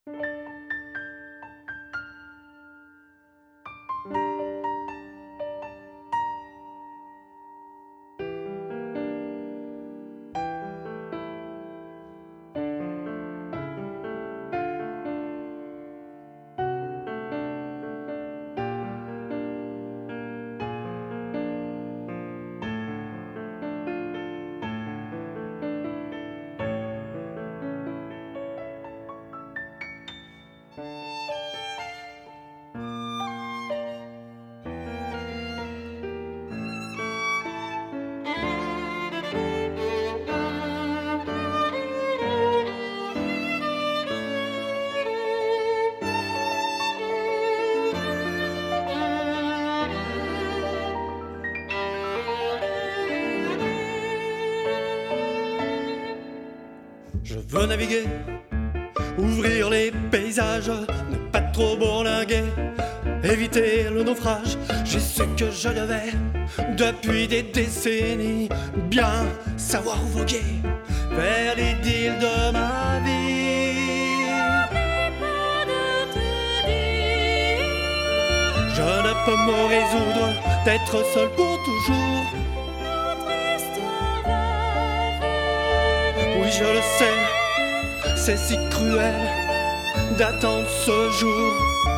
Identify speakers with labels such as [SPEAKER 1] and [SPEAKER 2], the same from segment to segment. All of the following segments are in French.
[SPEAKER 1] Je veux naviguer, ouvrir les paysages, ne pas trop bourlinguer, éviter le naufrage. J'ai ce que je devais depuis des décennies, bien savoir où voguer vers l'idylle de ma vie.
[SPEAKER 2] N'oublie pas de te dire,
[SPEAKER 1] Je ne peux me résoudre d'être seul pour toujours.
[SPEAKER 2] notre histoire va venir.
[SPEAKER 1] Oui, je le sais, c'est si cruel d'attendre ce jour.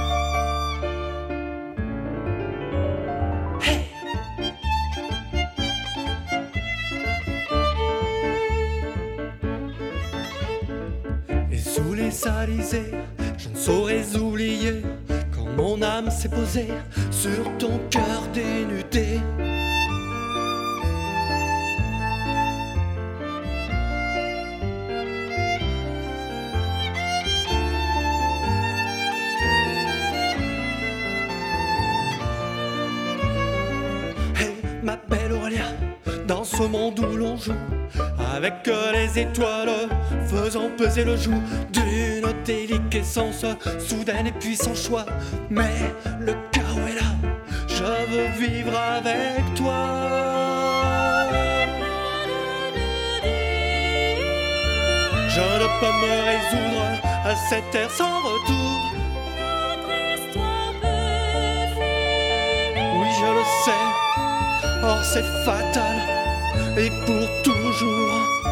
[SPEAKER 1] Hey! Et sous les alizés, je ne saurais oublier quand mon âme s'est posée sur ton cœur dénudé. Ma belle Aurélia, dans ce monde où l'on joue avec les étoiles, faisant peser le joug d'une déliquescence soudaine et puis sans choix. Mais le chaos est là, je veux vivre avec toi. Je ne peux me résoudre à cette ère sans retour.
[SPEAKER 2] Notre histoire peut finir.
[SPEAKER 1] Oui, je le sais. Or c'est fatal, et pour toujours.